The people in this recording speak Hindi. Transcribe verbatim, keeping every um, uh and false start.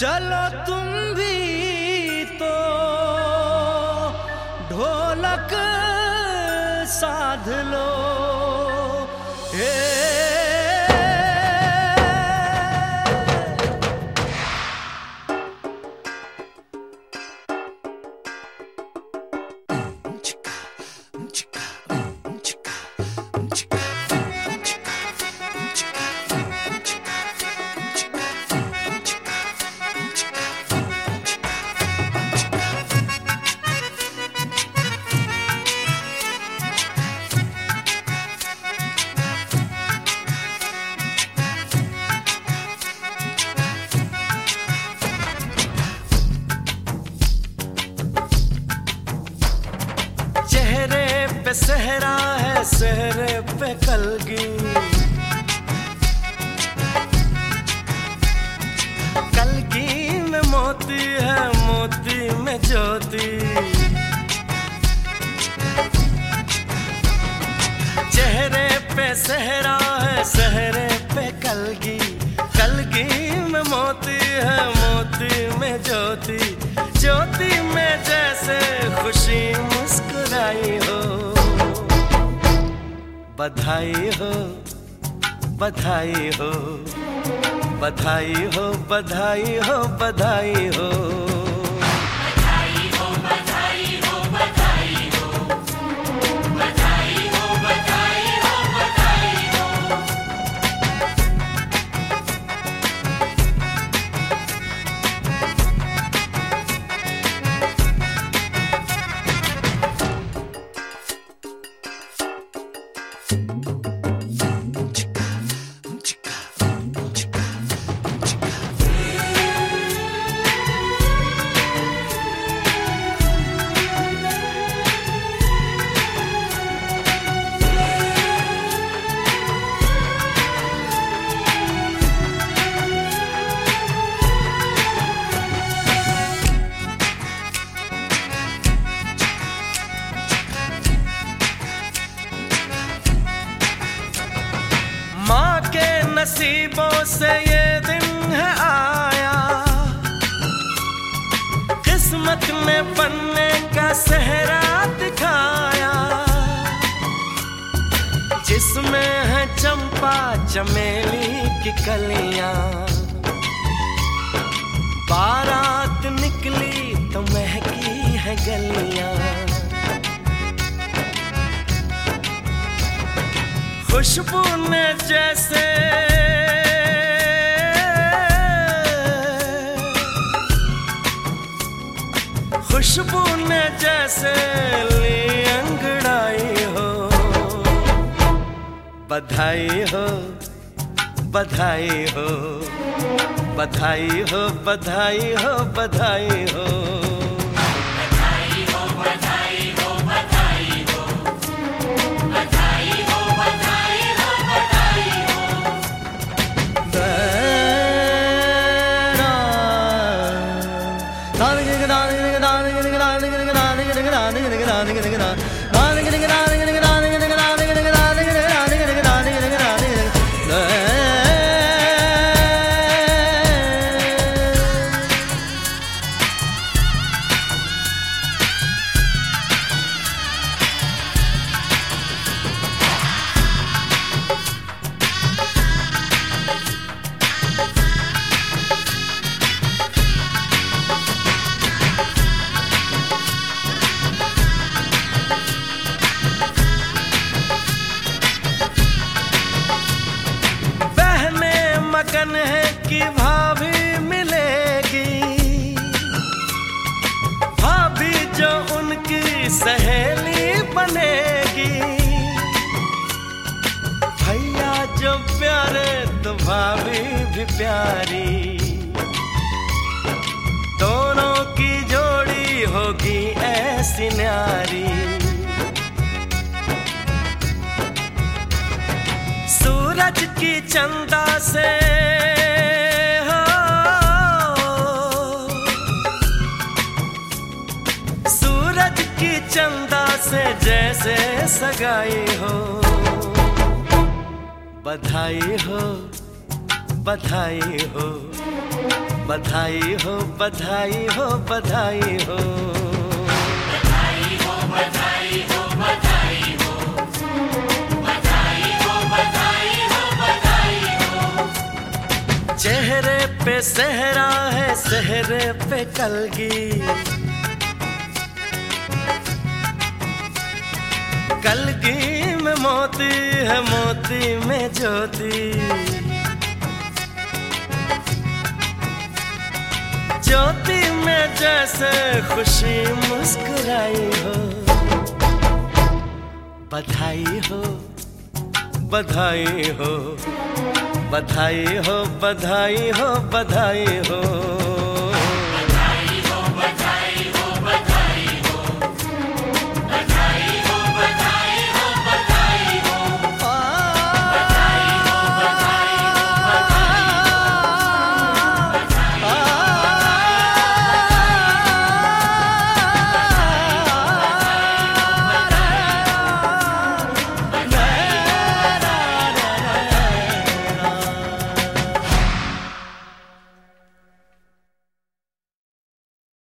चलो तुम भी तो ढोलक साध लो। हे चेहरे पे सहरा है, सहरे पे कलगी, कलगी में मोती है, मोती में ज्योति। चेहरे पे सहरा है, सहरे पे कलगी, कलगी में मोती है, मोती में ज्योति। ज्योति में जैसे खुशी मुस्कुराई हो, बधाई हो बधाई हो बधाई हो बधाई हो बधाई हो। माँ के नसीबों से ये दिन है आया, किस्मत ने बनने का सेहरा दिखाया, जिसमें है चंपा चमेली की कलियां। बारात निकली तो महकी है गलियां, खुशबू ने जैसे खुशबू ने जैसे ली अंगड़ाई हो, बधाई हो बधाई हो बधाई हो बधाई हो बधाई हो। लगन है कि भाभी मिलेगी, भाभी जो उनकी सहेली बनेगी। भैया जो प्यारे तो भाभी भी प्यारी, दोनों की जोड़ी होगी ऐसी न्यारी। सूरज की चंदा से हो, सूरज की चंदा से जैसे सगाई हो। बधाई हो बधाई हो बधाई हो बधाई हो बधाई हो। बधाई हो बधाई हो बधाई हो बधाई हो बधाई हो बधाई हो। चेहरे पे सेहरा है सेहरे पे कलगी, कलगी में मोती है मोती में ज्योति, ज्योति में जैसे खुशी मुस्कुराई हो। बधाई हो बधाई हो बधाई हो बधाई हो बधाई हो।